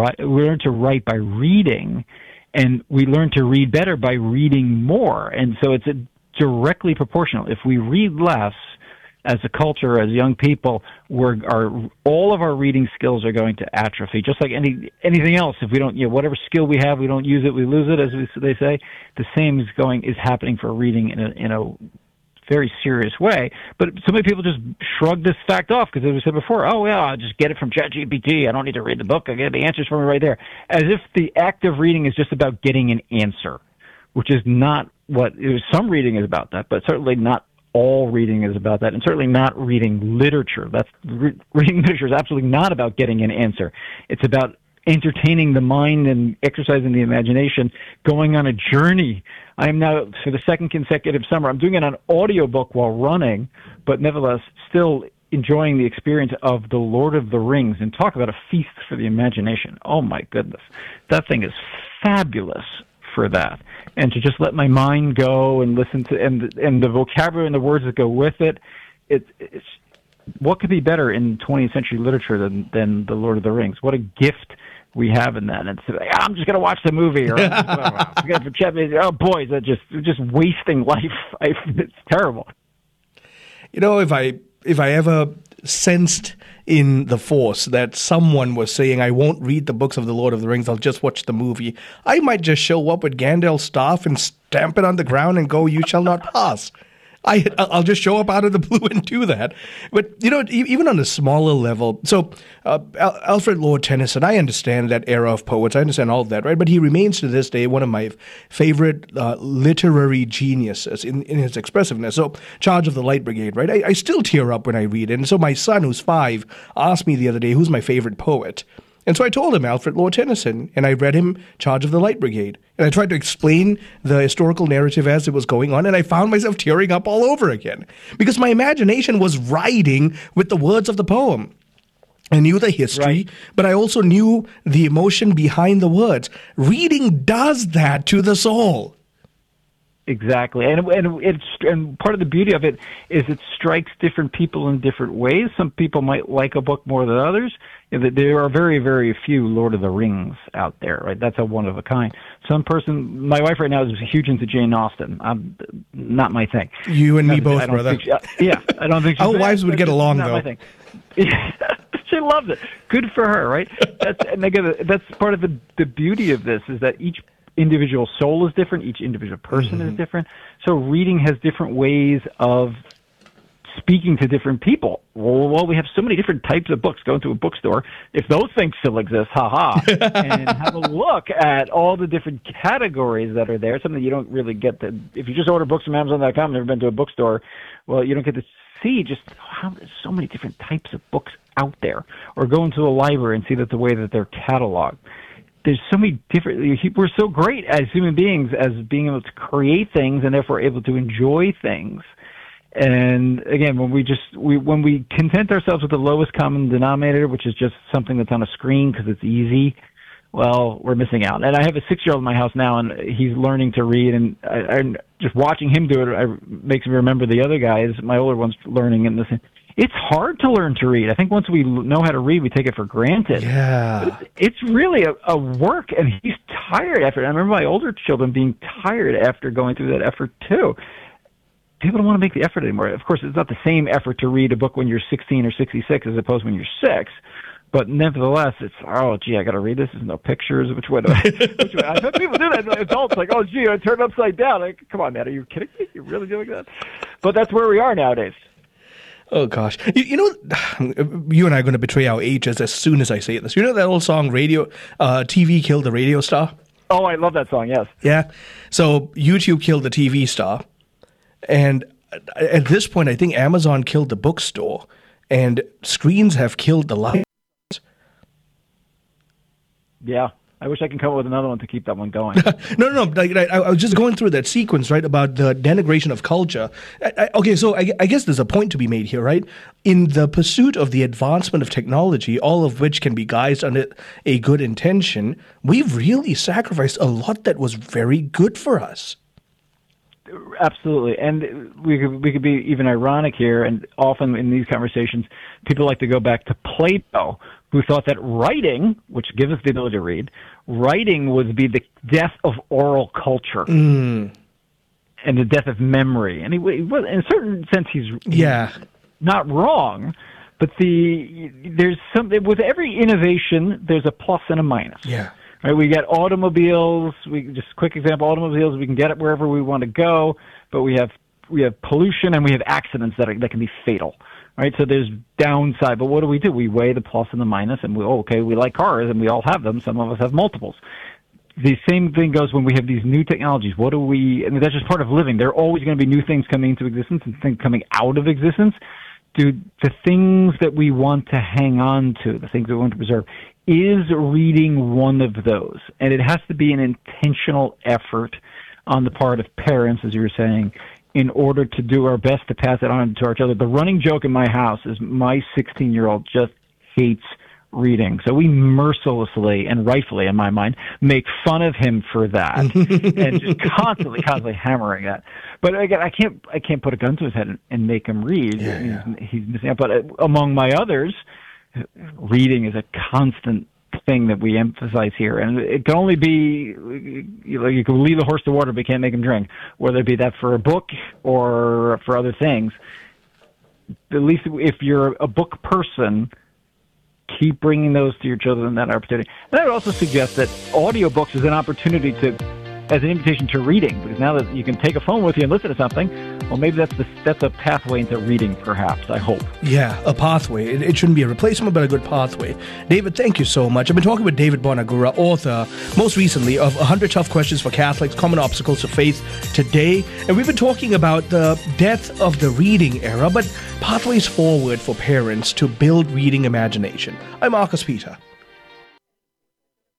by reading, and we learn to read better by reading more. And so it's directly proportional. If we read less as a culture, as young people, all of our reading skills are going to atrophy, just like anything else. If we don't, whatever skill we have, we don't use it, we lose it, as they say. The same is happening for reading in a very serious way. But so many people just shrug this fact off because, as we said before, oh yeah, I'll just get it from ChatGPT. I don't need to read the book. I get the answers for me right there. As if the act of reading is just about getting an answer, which is not what some reading is about that, but certainly not all reading is about that, and certainly not reading literature. Reading literature is absolutely not about getting an answer. It's about entertaining the mind and exercising the imagination, going on a journey. I am now, for the second consecutive summer, I'm doing it on audiobook while running, but nevertheless still enjoying the experience of The Lord of the Rings, and talk about a feast for the imagination. Oh my goodness. That thing is fabulous for that. And to just let my mind go and listen to, and the vocabulary and the words that go with it, it's what could be better in 20th century literature than The Lord of the Rings? What a gift we have in that. And it's I'm just going to watch the movie, or oh boy, is that just wasting life. It's terrible. If I ever sensed in the Force that someone was saying, I won't read the books of the Lord of the Rings, I'll just watch the movie, I might just show up with Gandalf's staff and stamp it on the ground and go, you shall not pass. I'll just show up out of the blue and do that. But, even on a smaller level, so Alfred Lord Tennyson, I understand that era of poets, I understand all of that, right? But he remains to this day one of my favorite literary geniuses in his expressiveness. So, Charge of the Light Brigade, right? I still tear up when I read it. And so my son, who's 5, asked me the other day, who's my favorite poet? And so I told him Alfred Lord Tennyson, and I read him Charge of the Light Brigade. And I tried to explain the historical narrative as it was going on, and I found myself tearing up all over again. Because my imagination was riding with the words of the poem. I knew the history, right, but I also knew the emotion behind the words. Reading does that to the soul. Exactly, and part of the beauty of it is it strikes different people in different ways. Some people might like a book more than others. There are very, very few Lord of the Rings out there, right? That's a one of a kind. My wife right now is huge into Jane Austen. Not my thing. You and me both, brother. I don't think our wives would get along, though. My thing. She loves it. Good for her, right? That's part of the beauty of this, is that each individual soul is different, each individual person is different. So reading has different ways of speaking to different people. Well, we have so many different types of books. Go into a bookstore, if those things still exist, and have a look at all the different categories that are there. Something you don't really get to, if you just order books from Amazon.com, never been to a bookstore, well, you don't get to see just how there's so many different types of books out there. Or go into a library and see that the way that they're cataloged. There's so many different, we're so great as human beings as being able to create things and therefore able to enjoy things. And again, when we content ourselves with the lowest common denominator, which is just something that's on a screen because it's easy, well, we're missing out. And I have a 6-year-old in my house now, and he's learning to read, and just watching him do it makes me remember the other guys, my older ones, learning and listening. It's hard to learn to read. I think once we know how to read, we take it for granted. Yeah. It's really a work, and he's tired after it. I remember my older children being tired after going through that effort, too. People don't want to make the effort anymore. Of course, it's not the same effort to read a book when you're 16 or 66 as opposed when you're 6. But nevertheless, it's, I got to read this. There's no pictures. Which way? I've had people do that. Adults like, I turned upside down. Like, come on, man. Are you kidding me? You're really doing that? But that's where we are nowadays. Oh, gosh. You and I are going to betray our ages as soon as I say this. You know that old song, TV Killed the Radio Star? Oh, I love that song, yes. Yeah. So YouTube killed the TV star. And at this point, I think Amazon killed the bookstore. And screens have killed the libraries. Yeah. I wish I could come up with another one to keep that one going. No. Like, I was just going through that sequence, right, about the denigration of culture. Okay, so I guess there's a point to be made here, right? In the pursuit of the advancement of technology, all of which can be guised under a good intention, we've really sacrificed a lot that was very good for us. Absolutely, and we could be even ironic here. And often in these conversations, people like to go back to Plato, who thought that writing, which gives us the ability to read, writing would be the death of oral culture and the death of memory. And he in a certain sense, he's not wrong. But there's something with every innovation. There's a plus and a minus. Yeah. Right, we get automobiles. Just quick example: automobiles. We can get it wherever we want to go, but we have pollution and we have accidents that can be fatal. Right, so there's downside. But what do? We weigh the plus and the minus, and we like cars, and we all have them. Some of us have multiples. The same thing goes when we have these new technologies. I mean, that's just part of living. There are always going to be new things coming into existence and things coming out of existence. The things that we want to hang on to, the things that we want to preserve, is reading one of those. And it has to be an intentional effort on the part of parents, as you were saying, in order to do our best to pass it on to our children. The running joke in my house is my 16-year-old just hates reading. So we mercilessly, and rightfully in my mind, make fun of him for that and just constantly hammering that. But again, I can't put a gun to his head and make him read. He's missing out. But among my others, reading is a constant thing that we emphasize here, and it can only be, you can lead the horse to water, but you can't make him drink, whether it be that for a book or for other things. At least if you're a book person, keep bringing those to your children, that opportunity. And I would also suggest that audiobooks is an opportunity as an invitation to reading, because now that you can take a phone with you and listen to something, well, maybe that's a pathway into reading, perhaps, I hope. Yeah, a pathway. It shouldn't be a replacement, but a good pathway. David, thank you so much. I've been talking with David Bonagura, author, most recently, of 100 Tough Questions for Catholics, Common Obstacles to Faith Today. And we've been talking about the death of the reading era, but pathways forward for parents to build reading imagination. I'm Marcus Peter.